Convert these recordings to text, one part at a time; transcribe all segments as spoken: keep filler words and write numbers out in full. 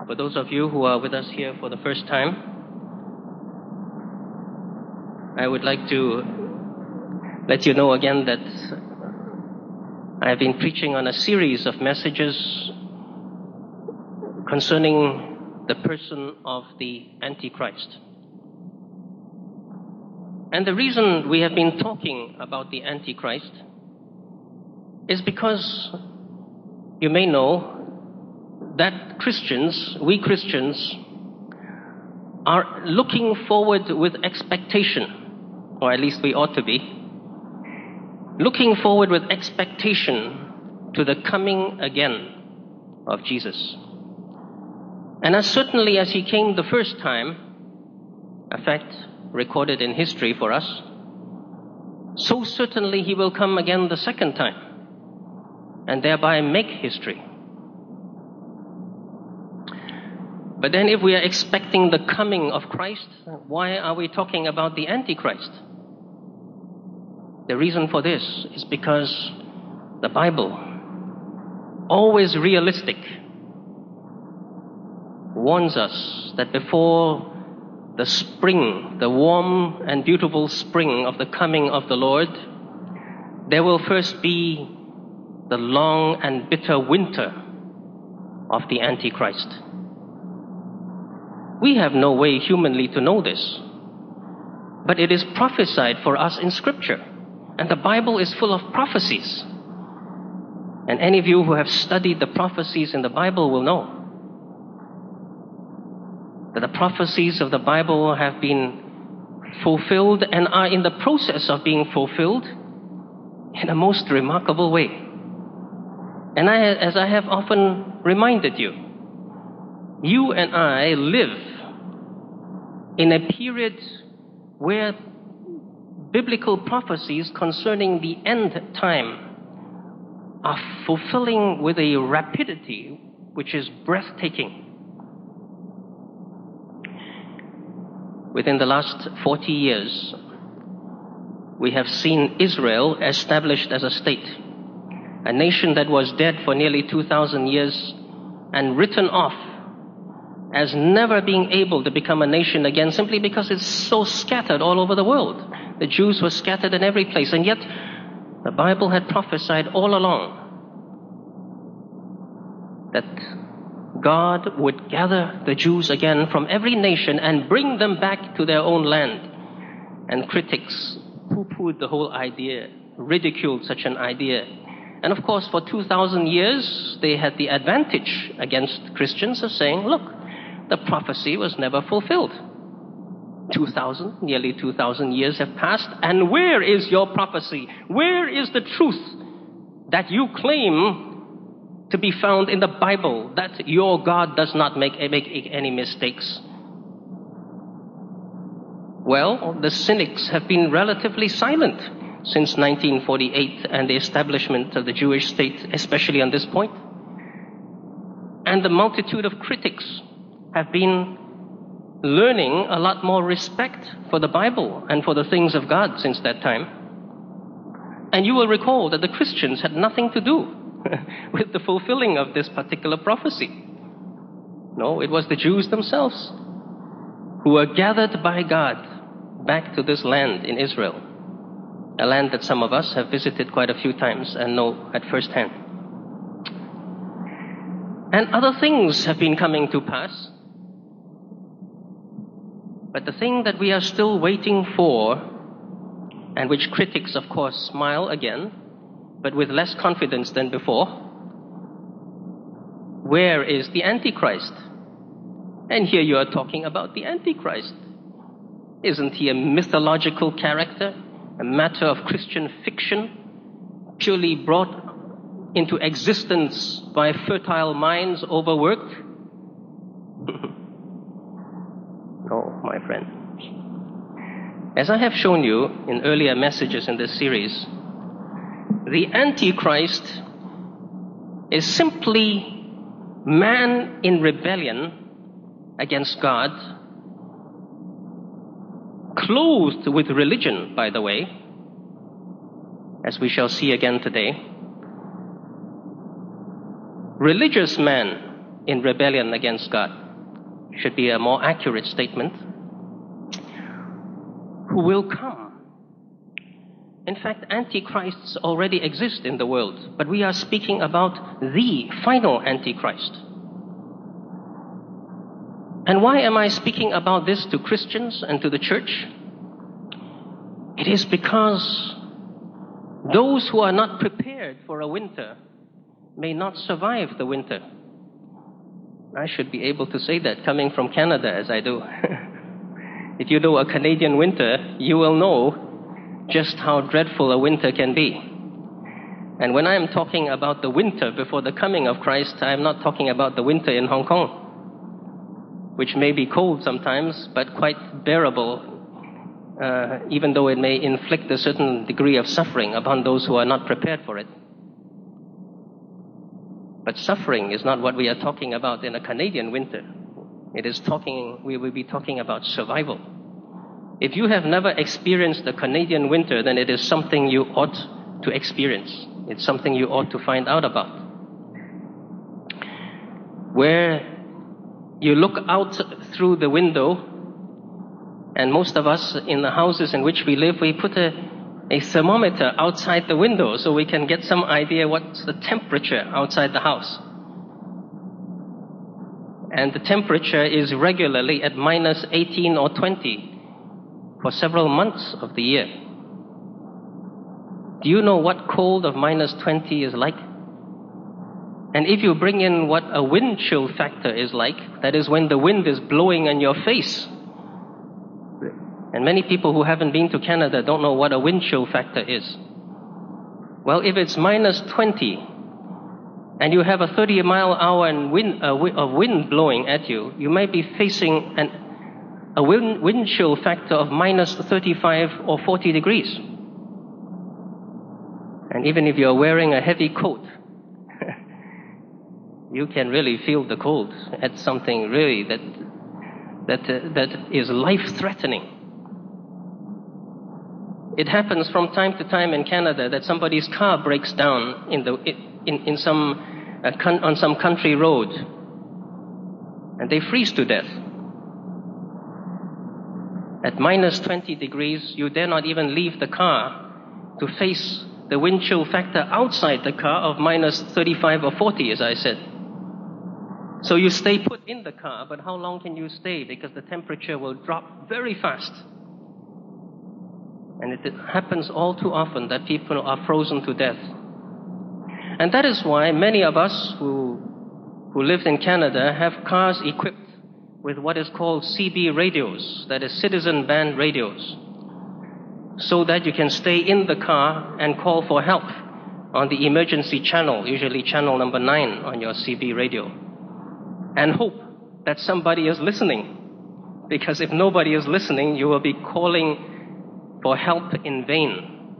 For those of you who are with us here for the first time, I would like to let you know again that I have been preaching on a series of messages concerning the person of the Antichrist. And the reason we have been talking about the Antichrist is because you may know that Christians, we Christians, are looking forward with expectation, or at least we ought to be, looking forward with expectation to the coming again of Jesus. And as certainly as he came the first time, a fact recorded in history for us, so certainly he will come again the second time, and thereby make history. But then if we are expecting the coming of Christ, why are we talking about the Antichrist? The reason for this is because the Bible, always realistic, warns us that before the spring, the warm and beautiful spring of the coming of the Lord, there will first be the long and bitter winter of the Antichrist. We have no way humanly to know this, but it is prophesied for us in Scripture, and the Bible is full of prophecies. And any of you who have studied the prophecies in the Bible will know that the prophecies of the Bible have been fulfilled and are in the process of being fulfilled in a most remarkable way. And I, as I have often reminded you, you and I live in a period where biblical prophecies concerning the end time are fulfilling with a rapidity which is breathtaking. Within the last forty years, we have seen Israel established as a state, a nation that was dead for nearly two thousand years and written off as never being able to become a nation again simply because it's so scattered all over the world. The Jews were scattered in every place, and yet the Bible had prophesied all along that God would gather the Jews again from every nation and bring them back to their own land. And critics poo-pooed the whole idea, ridiculed such an idea. And of course, for two thousand years, they had the advantage against Christians of saying, look, the prophecy was never fulfilled. two thousand, nearly two thousand years have passed, and where is your prophecy? Where is the truth that you claim to be found in the Bible, that your God does not make, make any mistakes? Well, the cynics have been relatively silent since nineteen forty-eight and the establishment of the Jewish state, especially on this point. And the multitude of critics have been learning a lot more respect for the Bible and for the things of God since that time. And you will recall that the Christians had nothing to do with the fulfilling of this particular prophecy. No, it was the Jews themselves who were gathered by God back to this land in Israel, a land that some of us have visited quite a few times and know at first hand. And other things have been coming to pass. But the thing that we are still waiting for, and which critics, of course, smile again, but with less confidence than before, where is the Antichrist? And here you are talking about the Antichrist. Isn't he a mythological character, a matter of Christian fiction, purely brought into existence by fertile minds overworked? No, my friend. As I have shown you in earlier messages in this series, the Antichrist is simply man in rebellion against God, clothed with religion, by the way, as we shall see again today. Religious man in rebellion against God, should be a more accurate statement, who will come. In fact, antichrists already exist in the world, but we are speaking about the final antichrist. And why am I speaking about this to Christians and to the church? It is because those who are not prepared for a winter may not survive the winter. I should be able to say that coming from Canada as I do. If you know a Canadian winter, you will know just how dreadful a winter can be. And when I am talking about the winter before the coming of Christ, I am not talking about the winter in Hong Kong, which may be cold sometimes, but quite bearable, uh, even though it may inflict a certain degree of suffering upon those who are not prepared for it. But suffering is not what we are talking about in a Canadian winter. It is talking, we will be talking about survival. If you have never experienced a Canadian winter, then it is something you ought to experience. It's something you ought to find out about. Where you look out through the window, and most of us in the houses in which we live, we put a, a thermometer outside the window so we can get some idea what's the temperature outside the house. And the temperature is regularly at minus eighteen or twenty for several months of the year. Do you know what cold of minus twenty is like? And if you bring in what a wind chill factor is like, that is when the wind is blowing in your face. And many people who haven't been to Canada don't know what a wind chill factor is. Well, if it's minus twenty, and you have a thirty mile an hour wind, uh, of wind blowing at you, you may be facing an, a wind, wind chill factor of minus thirty-five or forty degrees. And even if you're wearing a heavy coat, you can really feel the cold. It's something really that that uh, that is life-threatening. It happens from time to time in Canada that somebody's car breaks down in the in in some uh, con- on some country road, and they freeze to death. At minus twenty degrees, you dare not even leave the car to face the wind chill factor outside the car of minus thirty-five or forty, as I said. So you stay put in the car, but how long can you stay? Because the temperature will drop very fast. And it happens all too often that people are frozen to death. And that is why many of us who, who lived in Canada have cars equipped with what is called C B radios, that is citizen band radios, so that you can stay in the car and call for help on the emergency channel, usually channel number nine on your C B radio, and hope that somebody is listening. Because if nobody is listening, you will be calling for help in vain.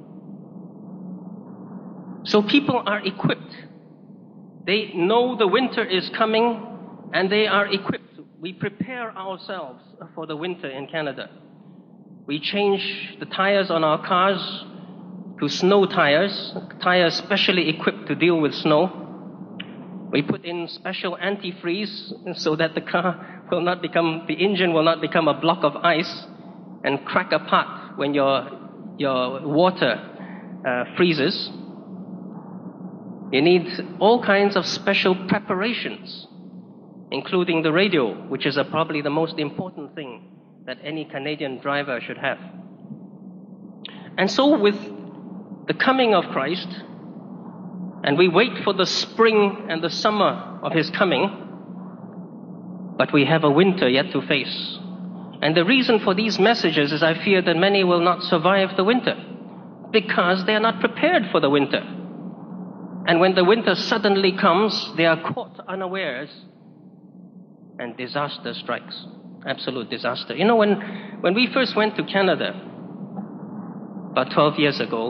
So people are equipped. They know the winter is coming, and they are equipped. We prepare ourselves for the winter in Canada. We change the tires on our cars to snow tires, tires specially equipped to deal with snow. We put in special antifreeze so that the car will not become, the engine will not become a block of ice and crack apart when your your water uh, freezes. You need all kinds of special preparations, including the radio, which is a, probably the most important thing that any Canadian driver should have. And so with the coming of Christ, and we wait for the spring and the summer of His coming, but we have a winter yet to face. And the reason for these messages is I fear that many will not survive the winter because they are not prepared for the winter. And when the winter suddenly comes, they are caught unawares and disaster strikes. Absolute disaster. You know, when, when we first went to Canada about twelve years ago,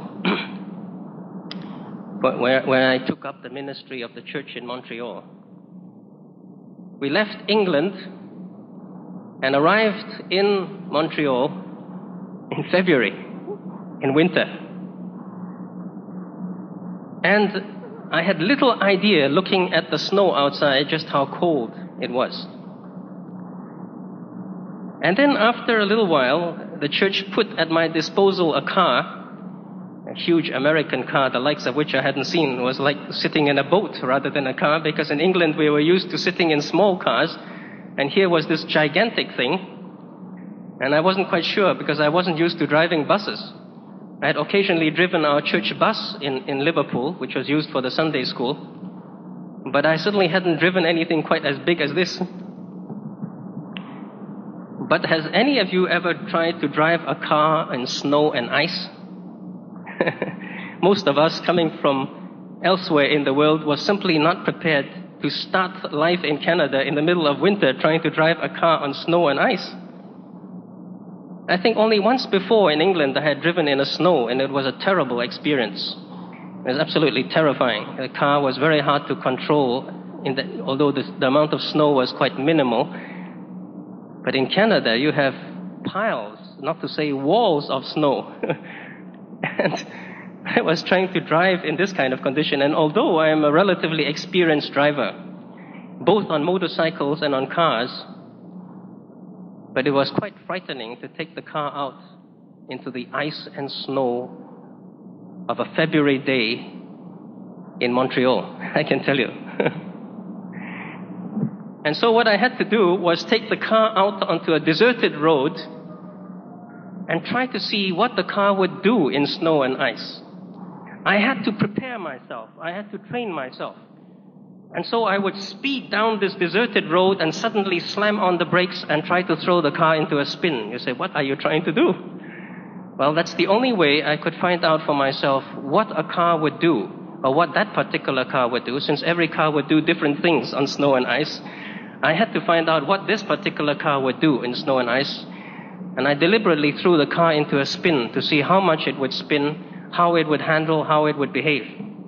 where, where I took up the ministry of the church in Montreal, we left England and arrived in Montreal in February, in winter. And I had little idea, looking at the snow outside, just how cold it was. And then after a little while, the church put at my disposal a car, a huge American car, the likes of which I hadn't seen. It was like sitting in a boat rather than a car, because in England we were used to sitting in small cars, and here was this gigantic thing. And I wasn't quite sure, because I wasn't used to driving buses. I had occasionally driven our church bus in, in Liverpool, which was used for the Sunday school, but I certainly hadn't driven anything quite as big as this. But has any of you ever tried to drive a car in snow and ice? Most of us, coming from elsewhere in the world, was simply not prepared to start life in Canada in the middle of winter trying to drive a car on snow and ice. I think only once before in England I had driven in the snow, and it was a terrible experience. It was absolutely terrifying. The car was very hard to control, in the, although the, the amount of snow was quite minimal. But in Canada you have piles, not to say walls of snow. And I was trying to drive in this kind of condition, and although I am a relatively experienced driver, both on motorcycles and on cars, but it was quite frightening to take the car out into the ice and snow of a February day in Montreal, I can tell you. And so what I had to do was take the car out onto a deserted road and try to see what the car would do in snow and ice. I had to prepare myself. I had to train myself. And so I would speed down this deserted road and suddenly slam on the brakes and try to throw the car into a spin. You say, what are you trying to do? Well, that's the only way I could find out for myself what a car would do, or what that particular car would do. Since every car would do different things on snow and ice, I had to find out what this particular car would do in snow and ice. And I deliberately threw the car into a spin to see how much it would spin, how it would handle, how it would behave.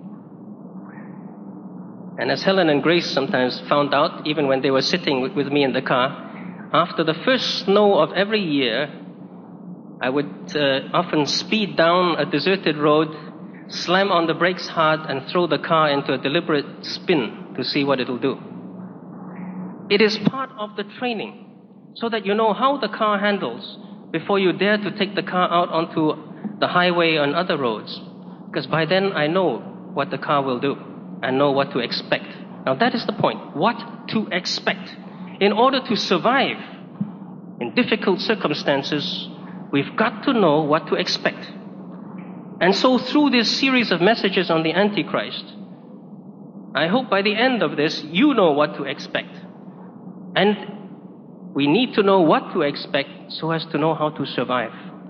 And as Helen and Grace sometimes found out, even when they were sitting with, with me in the car, after the first snow of every year, I would uh, often speed down a deserted road, slam on the brakes hard, and throw the car into a deliberate spin to see what it'll do. It is part of the training, so that you know how the car handles before you dare to take the car out onto the highway and other roads. Because by then I know what the car will do. I know what to expect. Now that is the point. What to expect. In order to survive in difficult circumstances, we've got to know what to expect. And so through this series of messages on the Antichrist, I hope by the end of this, you know what to expect. And we need to know what to expect so as to know how to survive.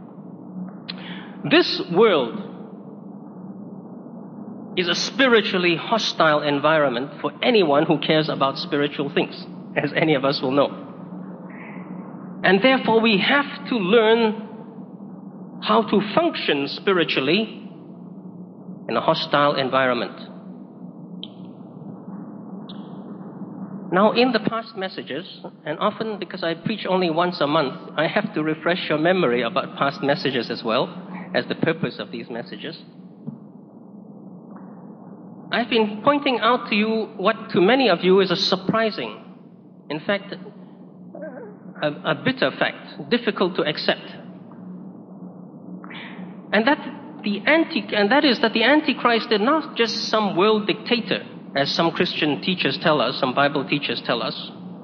This world is a spiritually hostile environment for anyone who cares about spiritual things, as any of us will know. And therefore we have to learn how to function spiritually in a hostile environment. Now, in the past messages, and often because I preach only once a month, I have to refresh your memory about past messages as well, as the purpose of these messages. I've been pointing out to you what to many of you is a surprising, in fact, a, a bitter fact, difficult to accept. And that the anti, and that is that the Antichrist is not just some world dictator, as some Christian teachers tell us, some Bible teachers tell us,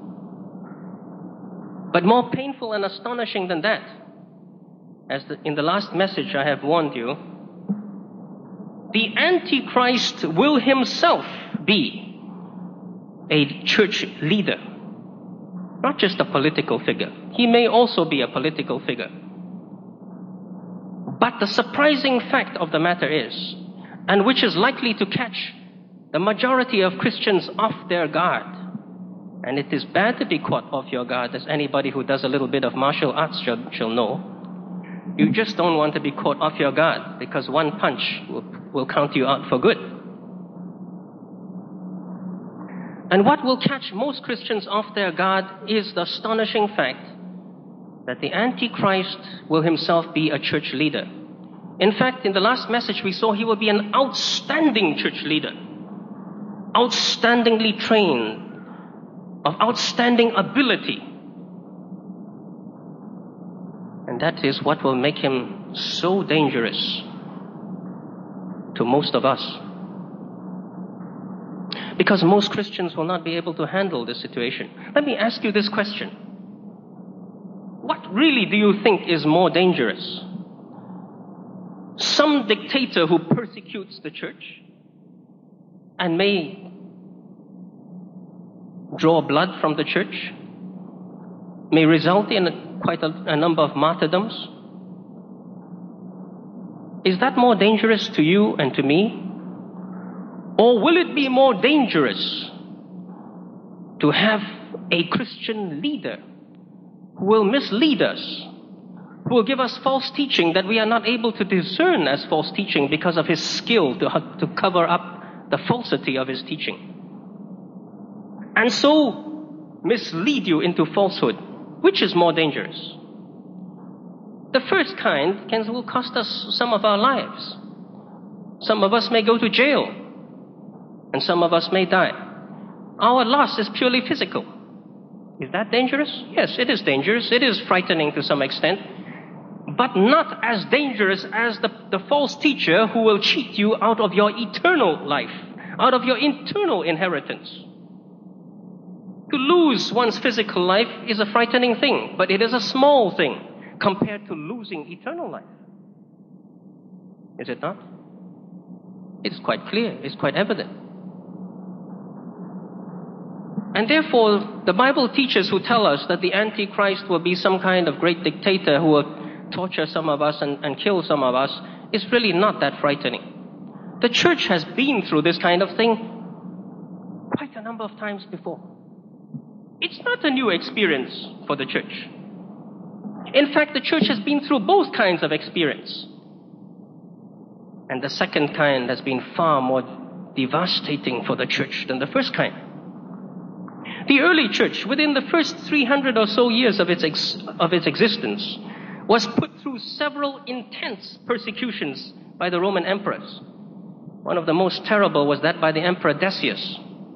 but more painful and astonishing than that. As the, in the last message I have warned you, the Antichrist will himself be a church leader, not just a political figure. He may also be a political figure. But the surprising fact of the matter is, and which is likely to catch the majority of Christians off their guard, and it is bad to be caught off your guard, as anybody who does a little bit of martial arts shall, shall know. You just don't want to be caught off your guard, because one punch will, will count you out for good. And what will catch most Christians off their guard is the astonishing fact that the Antichrist will himself be a church leader. In fact, in the last message we saw he will be an outstanding church leader. outstandingly trained, of outstanding ability. And that is what will make him so dangerous to most of us. Because most Christians will not be able to handle this situation. Let me ask you this question. What really do you think is more dangerous? Some dictator who persecutes the church and may draw blood from the church, may result in a, quite a, a number of martyrdoms? Is that more dangerous to you and to me? Or will it be more dangerous to have a Christian leader who will mislead us, who will give us false teaching that we are not able to discern as false teaching because of his skill to, to cover up the falsity of his teaching, and so mislead you into falsehood? Which is more dangerous? The first kind can, will cost us some of our lives. Some of us may go to jail, and some of us may die. Our loss is purely physical. Is that dangerous? Yes, it is dangerous. It is frightening to some extent, but not as dangerous as the, the false teacher who will cheat you out of your eternal life, out of your eternal inheritance. To lose one's physical life is a frightening thing, but it is a small thing compared to losing eternal life. Is it not? It's quite clear. It's quite evident. And therefore, the Bible teachers who tell us that the Antichrist will be some kind of great dictator who will torture some of us and, and kill some of us is really not that frightening. The church has been through this kind of thing quite a number of times before. It's not a new experience for the church. In fact, the church has been through both kinds of experience. And the second kind has been far more devastating for the church than the first kind. The early church, within the first three hundred or so years of its, ex- of its existence, was put through several intense persecutions by the Roman emperors. One of the most terrible was that by the Emperor Decius.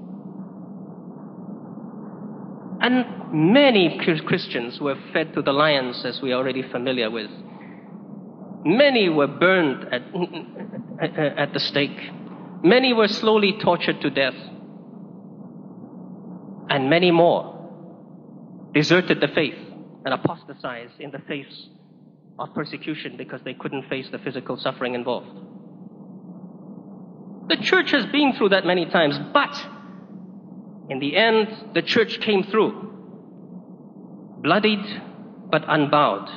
And many Christians were fed to the lions, as we are already familiar with. Many were burned at, at the stake. Many were slowly tortured to death. And many more deserted the faith and apostatized in the face of persecution because they couldn't face the physical suffering involved. The church has been through that many times, but in the end, the church came through, bloodied but unbowed,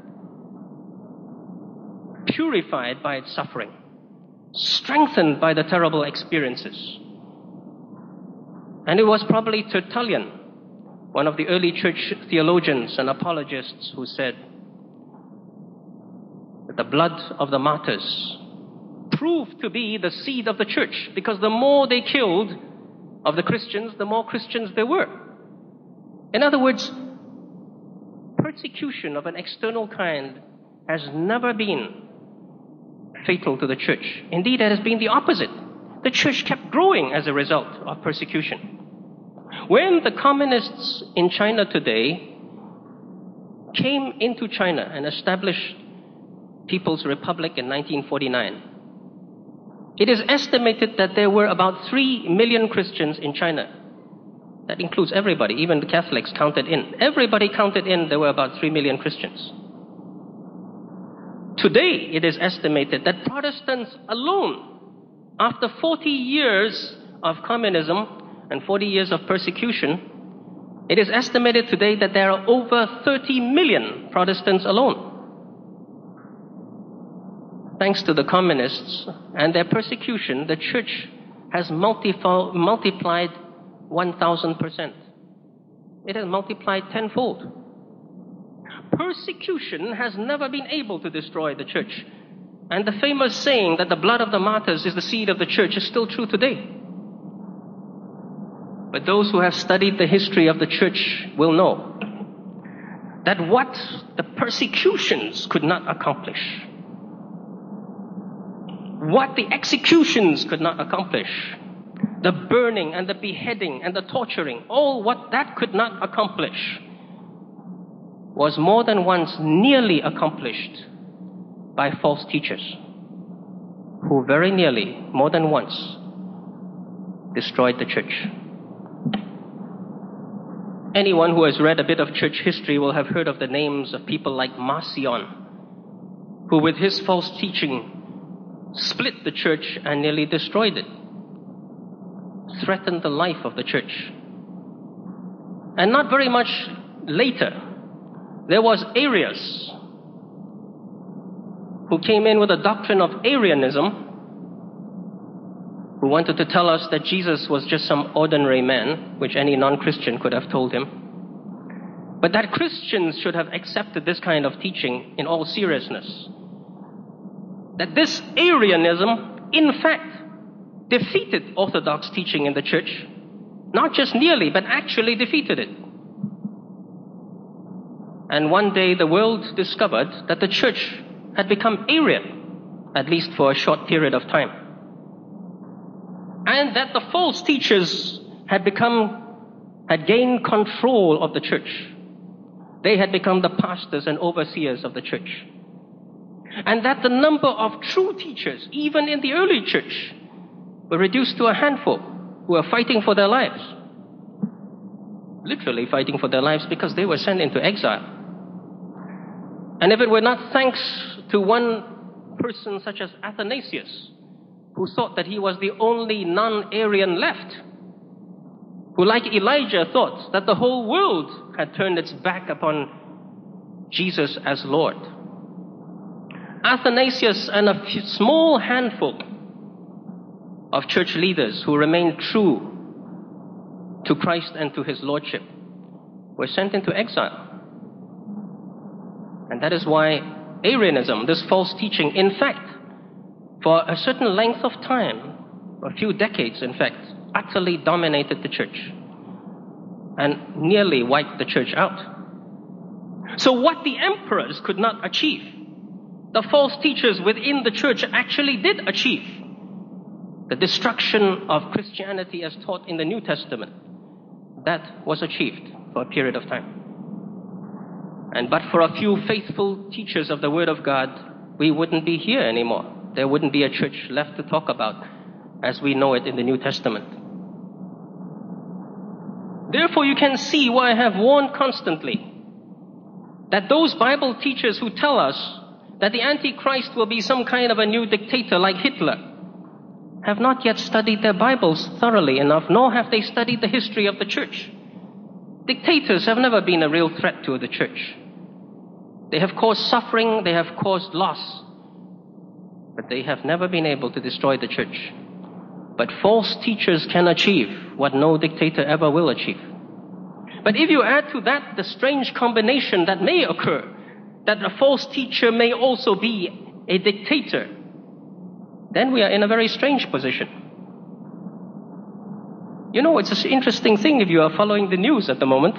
purified by its suffering, strengthened by the terrible experiences. And it was probably Tertullian, one of the early church theologians and apologists, who said that the blood of the martyrs proved to be the seed of the church, because the more they killed of the Christians, the more Christians there were. In other words, persecution of an external kind has never been fatal to the church. Indeed, it has been the opposite. The church kept growing as a result of persecution. When the communists in China today came into China and established People's Republic in nineteen forty-nine, it is estimated that there were about three million Christians in China. That includes everybody, even the Catholics counted in. Everybody counted in, there were about three million Christians. Today, it is estimated that Protestants alone, after forty years of communism and forty years of persecution, it is estimated today that there are over thirty million Protestants alone. Thanks to the communists and their persecution, the church has multifo- multiplied one thousand percent. It has multiplied tenfold. Persecution has never been able to destroy the church. And the famous saying that the blood of the martyrs is the seed of the church is still true today. But those who have studied the history of the church will know that what the persecutions could not accomplish, what the executions could not accomplish, the burning and the beheading and the torturing, all what that could not accomplish was more than once nearly accomplished by false teachers who very nearly, more than once, destroyed the church. Anyone who has read a bit of church history will have heard of the names of people like Marcion, who with his false teaching split the church and nearly destroyed it, threatened the life of the church. And not very much later, there was Arius, who came in with a doctrine of Arianism, who wanted to tell us that Jesus was just some ordinary man, which any non-Christian could have told him, but that Christians should have accepted this kind of teaching in all seriousness. That this Arianism, in fact, defeated Orthodox teaching in the church, not just nearly, but actually defeated it. And one day the world discovered that the church had become Arian, at least for a short period of time. And that the false teachers had become, had gained control of the church. They had become the pastors and overseers of the church. And that the number of true teachers, even in the early church, were reduced to a handful who were fighting for their lives. Literally fighting for their lives because they were sent into exile. And if it were not thanks to one person such as Athanasius, who thought that he was the only non-Arian left, who like Elijah thought that the whole world had turned its back upon Jesus as Lord. Athanasius and a few, small handful of church leaders who remained true to Christ and to his lordship were sent into exile. And that is why Arianism, this false teaching, in fact, for a certain length of time, a few decades in fact, utterly dominated the church and nearly wiped the church out. So what the emperors could not achieve, the false teachers within the church actually did achieve. The destruction of Christianity as taught in the New Testament, that was achieved for a period of time. And but for a few faithful teachers of the Word of God, we wouldn't be here anymore. There wouldn't be a church left to talk about as we know it in the New Testament. Therefore, you can see why I have warned constantly that those Bible teachers who tell us that the Antichrist will be some kind of a new dictator like Hitler have not yet studied their Bibles thoroughly enough, nor have they studied the history of the church. Dictators have never been a real threat to the church. They have caused suffering, they have caused loss, but they have never been able to destroy the church. But false teachers can achieve what no dictator ever will achieve. But if you add to that the strange combination that may occur, that a false teacher may also be a dictator, then we are in a very strange position. You know, it's an interesting thing if you are following the news at the moment,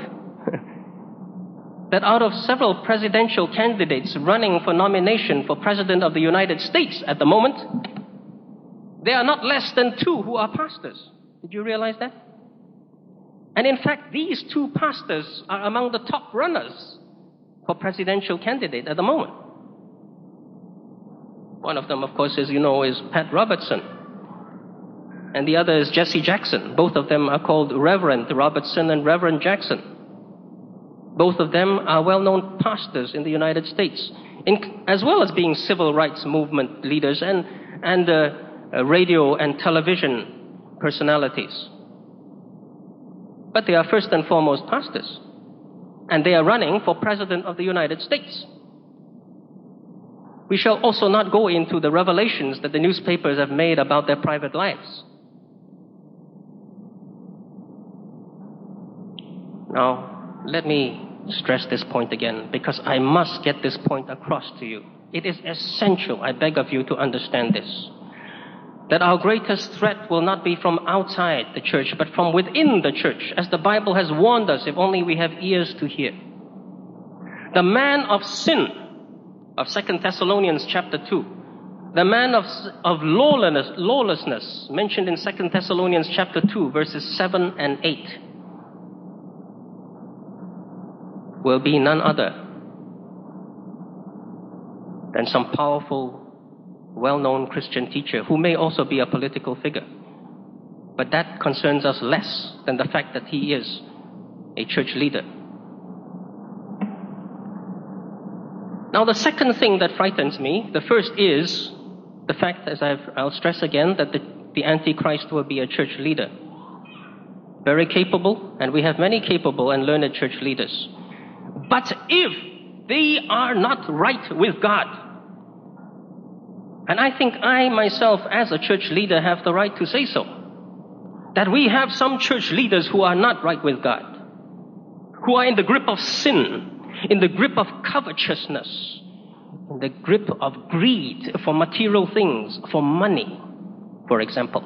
that out of several presidential candidates running for nomination for President of the United States at the moment, there are not less than two who are pastors. Did you realize that? And in fact, these two pastors are among the top runners for presidential candidate at the moment. One of them, of course, as you know, is Pat Robertson. And the other is Jesse Jackson. Both of them are called Reverend Robertson and Reverend Jackson. Both of them are well-known pastors in the United States, in, as well as being civil rights movement leaders and, and uh, uh, radio and television personalities. But they are first and foremost pastors. And they are running for President of the United States. We shall also not go into the revelations that the newspapers have made about their private lives. Now, let me stress this point again, because I must get this point across to you. It is essential, I beg of you, to understand this. That our greatest threat will not be from outside the church, but from within the church, as the Bible has warned us, if only we have ears to hear. The man of sin of Second Thessalonians chapter two the man of, of lawlessness, lawlessness, mentioned in Second Thessalonians chapter two, verses seven and eight, will be none other than some powerful, well-known Christian teacher who may also be a political figure. But that concerns us less than the fact that he is a church leader. Now, the second thing that frightens me, the first is the fact, as I've, I'll stress again, that the, the Antichrist will be a church leader. Very capable, and we have many capable and learned church leaders. But if they are not right with God, and I think I myself as a church leader have the right to say so, that we have some church leaders who are not right with God, who are in the grip of sin, in the grip of covetousness, in the grip of greed for material things, for money, for example.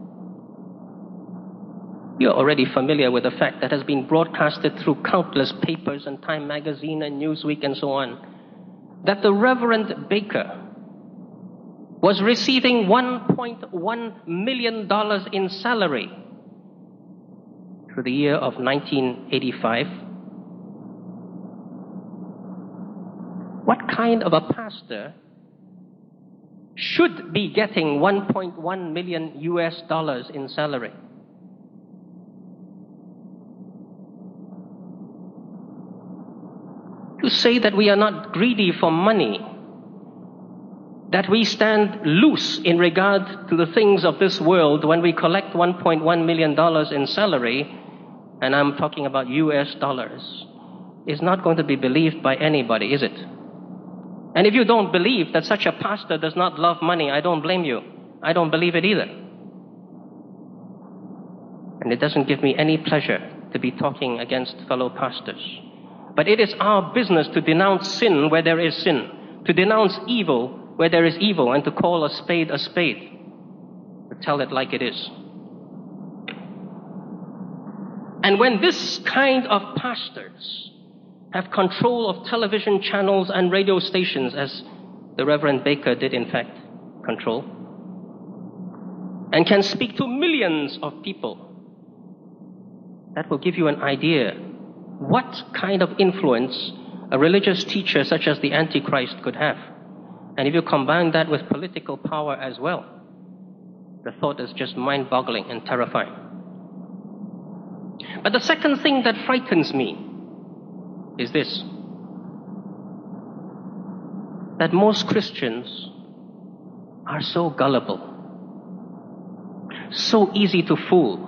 You're already familiar with the fact that has been broadcasted through countless papers and Time Magazine and Newsweek and so on, that the Reverend Baker was receiving one point one million dollars in salary for the year of nineteen eighty-five. What kind of a pastor should be getting one point one million U S dollars in salary? To say that we are not greedy for money, that we stand loose in regard to the things of this world when we collect one point one million dollars in salary, and I'm talking about U S dollars, is not going to be believed by anybody, is it? And if you don't believe that such a pastor does not love money, I don't blame you. I don't believe it either. And it doesn't give me any pleasure to be talking against fellow pastors. But it is our business to denounce sin where there is sin, to denounce evil where there is evil, and to call a spade a spade, to tell it like it is. And when this kind of pastors have control of television channels and radio stations, as the Reverend Baker did in fact control, and can speak to millions of people, that will give you an idea what kind of influence a religious teacher such as the Antichrist could have. And if you combine that with political power as well, the thought is just mind-boggling and terrifying. But the second thing that frightens me is this: that most Christians are so gullible, so easy to fool,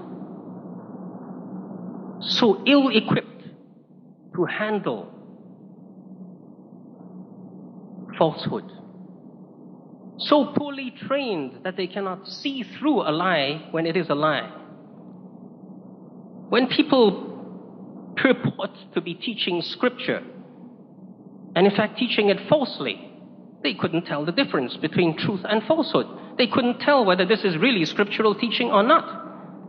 so ill-equipped to handle falsehood, so poorly trained that they cannot see through a lie when it is a lie. When people purport to be teaching Scripture, and in fact teaching it falsely, they couldn't tell the difference between truth and falsehood. They couldn't tell whether this is really scriptural teaching or not.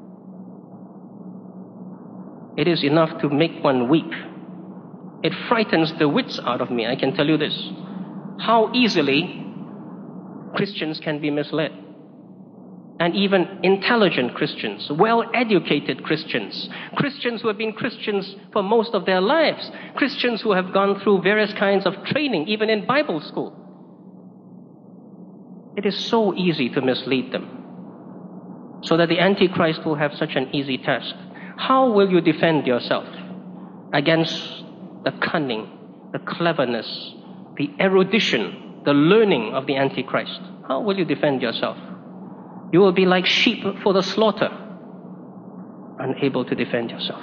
It is enough to make one weep. It frightens the wits out of me, I can tell you this. How easily Christians can be misled. And even intelligent Christians, well-educated Christians, Christians who have been Christians for most of their lives, Christians who have gone through various kinds of training, even in Bible school. It is so easy to mislead them, so that the Antichrist will have such an easy task. How will you defend yourself against the cunning, the cleverness, the erudition, the learning of the Antichrist? How will you defend yourself? You will be like sheep for the slaughter, unable to defend yourself.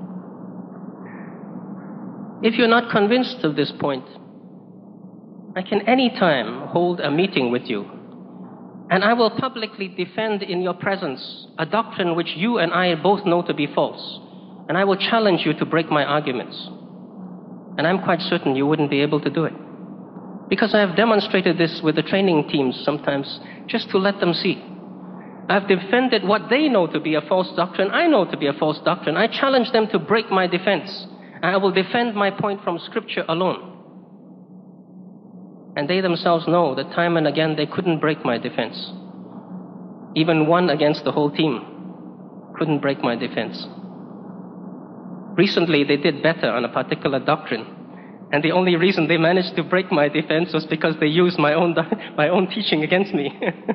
If you're not convinced of this point, I can anytime hold a meeting with you, and I will publicly defend in your presence a doctrine which you and I both know to be false, and I will challenge you to break my arguments. And I'm quite certain you wouldn't be able to do it, because I have demonstrated this with the training teams sometimes, just to let them see. I've defended what they know to be a false doctrine. I know to be a false doctrine. I challenge them to break my defense. And I will defend my point from Scripture alone. And they themselves know that time and again they couldn't break my defense. Even one against the whole team couldn't break my defense. Recently they did better on a particular doctrine, and the only reason they managed to break my defense was because they used my own my own teaching against me.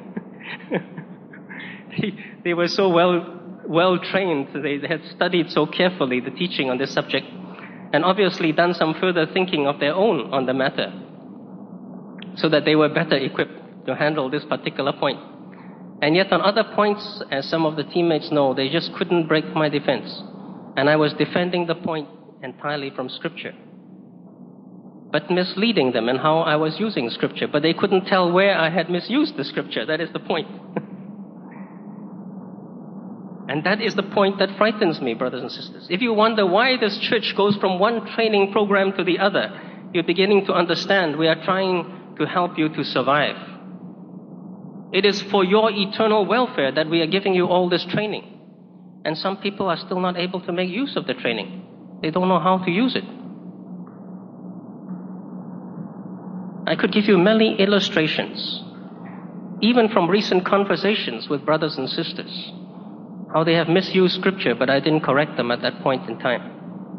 they, they were so well well trained, they had studied so carefully the teaching on this subject, and obviously done some further thinking of their own on the matter, so that they were better equipped to handle this particular point. And yet on other points, as some of the teammates know, they just couldn't break my defense. And I was defending the point entirely from Scripture, but misleading them in how I was using Scripture. But they couldn't tell where I had misused the Scripture. That is the point. And that is the point that frightens me, brothers and sisters. If you wonder why this church goes from one training program to the other, you're beginning to understand we are trying to help you to survive. It is for your eternal welfare that we are giving you all this training. And some people are still not able to make use of the training. They don't know how to use it. I could give you many illustrations, even from recent conversations with brothers and sisters, how they have misused Scripture, but I didn't correct them at that point in time.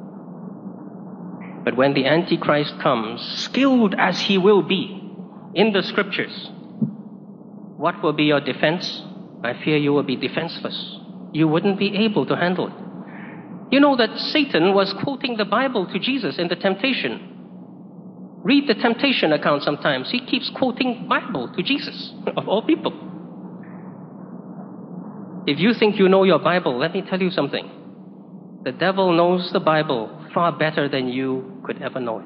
But when the Antichrist comes, skilled as he will be in the Scriptures, what will be your defense? I fear you will be defenseless. You wouldn't be able to handle it. You know that Satan was quoting the Bible to Jesus in the temptation. Read the temptation account sometimes. He keeps quoting Bible to Jesus, of all people. If you think you know your Bible, let me tell you something. The devil knows the Bible far better than you could ever know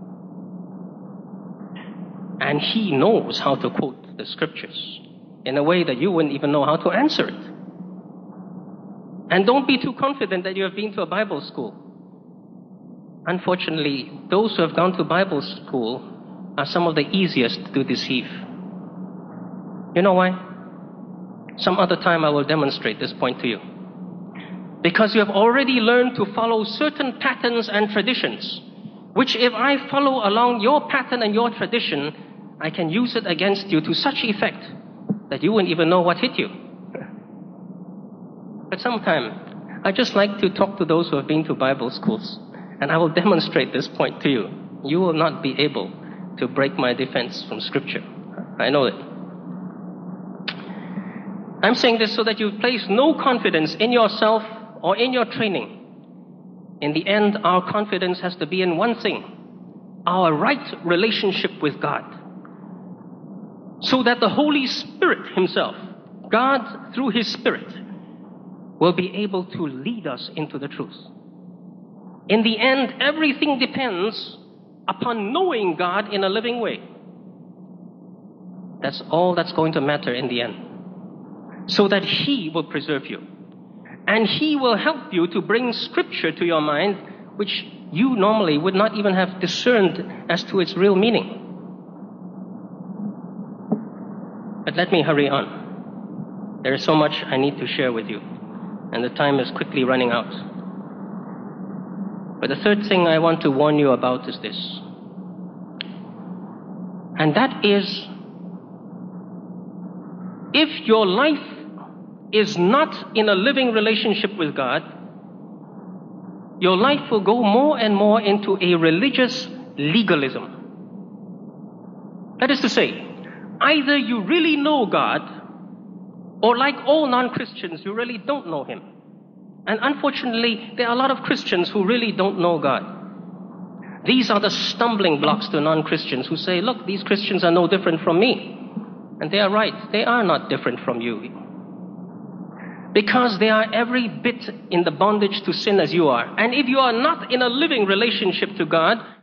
it. And he knows how to quote the Scriptures in a way that you wouldn't even know how to answer it. And don't be too confident that you have been to a Bible school. Unfortunately, those who have gone to Bible school are some of the easiest to deceive. You know why? Some other time I will demonstrate this point to you. Because you have already learned to follow certain patterns and traditions, which if I follow along your pattern and your tradition, I can use it against you to such effect that you wouldn't even know what hit you. But sometime, I just like to talk to those who have been to Bible schools, and I will demonstrate this point to you. You will not be able to break my defense from Scripture. I know it. I'm saying this so that you place no confidence in yourself or in your training. In the end, our confidence has to be in one thing: our right relationship with God. So that the Holy Spirit Himself, God through His Spirit, will be able to lead us into the truth. In the end, everything depends upon knowing God in a living way. That's all that's going to matter in the end. So that He will preserve you. And He will help you to bring Scripture to your mind, which you normally would not even have discerned as to its real meaning. But let me hurry on. There is so much I need to share with you, and the time is quickly running out. But the third thing I want to warn you about is this. And that is, if your life is not in a living relationship with God, your life will go more and more into a religious legalism. That is to say, either you really know God, or like all non-Christians, you really don't know Him. And unfortunately, there are a lot of Christians who really don't know God. These are the stumbling blocks to non-Christians who say, look, these Christians are no different from me. And they are right. They are not different from you. Because they are every bit in the bondage to sin as you are. And if you are not in a living relationship to God,